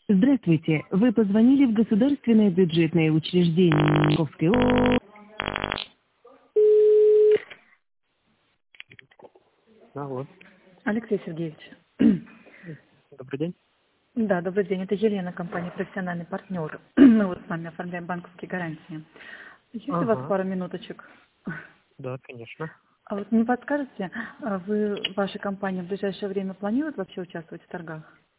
Здравствуйте, вы позвонили в государственное бюджетное учреждение Московской области. Алло, Алексей Сергеевич. добрый день. Да, добрый день. Это Елена, компания «Профессиональный партнер». Мы вот с вами оформляем банковские гарантии. Есть у вас Ага, пара минуточек? да, конечно. А вот не подскажете, ваша компания в ближайшее время планирует вообще участвовать в торгах?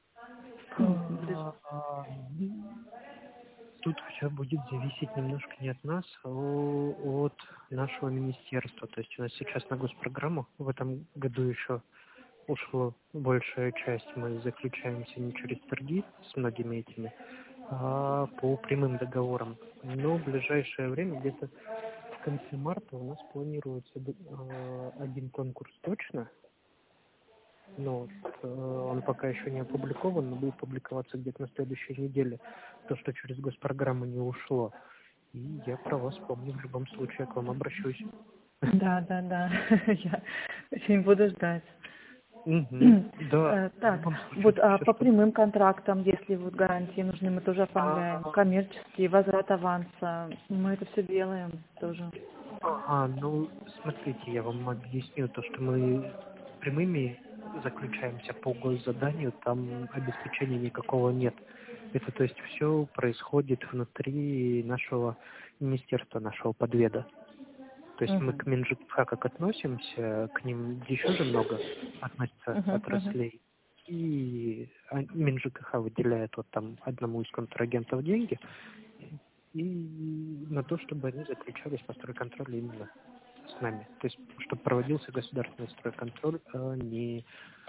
А, Тут все будет зависеть немножко не от нас, а от нашего министерства. То есть у нас сейчас на госпрограмму в этом году еще ушло большая часть. Мы заключаемся не через торги с многими этими, а по прямым договорам. Но в ближайшее время, где-то в конце марта, у нас планируется один конкурс точно. Но он пока еще не опубликован, но будет публиковаться где-то на следующей неделе. То, что через госпрограмму не ушло. И я про вас помню, в любом случае я к вам обращусь. Да. Я очень буду ждать. Да, в Так, любом случае, вот все, по что... прямым контрактам, если вот гарантии нужны, мы тоже оформляем. Коммерческие, возврат аванса, мы это все делаем тоже. Ну, смотрите, я вам объясню то, что мы прямыми заключаемся по госзаданию, там обеспечения никакого нет. Это, то есть, все происходит внутри нашего министерства, нашего подведа. То есть мы к Минжикха как относимся, к ним еще же много относится отраслей. И Минжикх выделяет вот там одному из контрагентов деньги, и на то, чтобы они заключались по стройконтролю именно с нами. То есть, чтобы проводился государственный стройконтроль, а не,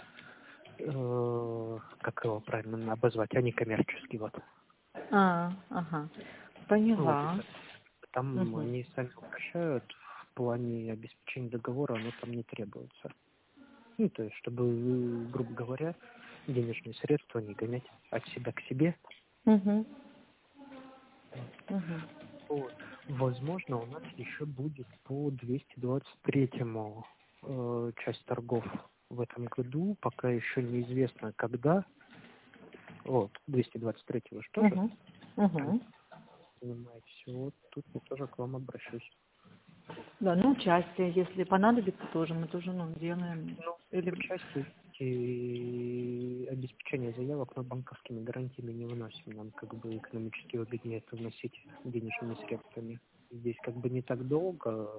как его правильно обозвать, а не коммерческий. Вот. Ага, Ну, вот поняла. это. Там они сами упрощают, в плане обеспечения договора оно там не требуется. Ну, то есть, чтобы, грубо говоря, денежные средства не гонять от себя к себе. Вот. Возможно, у нас еще будет по 223-му часть торгов в этом году. Пока еще неизвестно, когда. Вот, 223-го что же? Понимаете, вот тут я тоже к вам обращусь. Да, ну участие, если понадобится тоже, мы тоже делаем. Ну, Или... участие и обеспечение заявок, но банковскими гарантиями не выносим. Нам как бы экономически выгоднее это вносить денежными средствами. Здесь как бы не так долго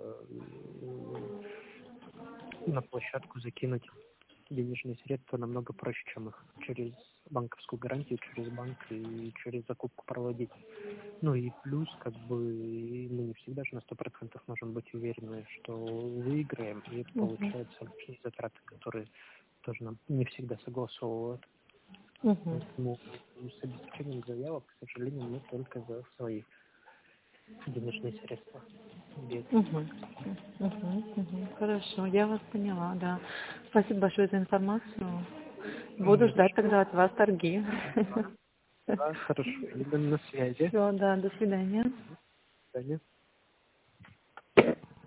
на площадку закинуть денежные средства намного проще, чем их через банковскую гарантию, через банк и через закупку проводить. Ну и плюс, как бы, мы не всегда же на 100% можем быть уверены, что выиграем, и это получается лишние затраты, которые тоже нам не всегда согласовывают. Поэтому с обеспечением заявок, к сожалению, мы только за свои денежные средства. Без. Хорошо, я вас поняла, да. Спасибо большое за информацию. Буду ждать тогда от вас торги. Да, хорошо. Либо на связи. Все, да, до свидания. До свидания.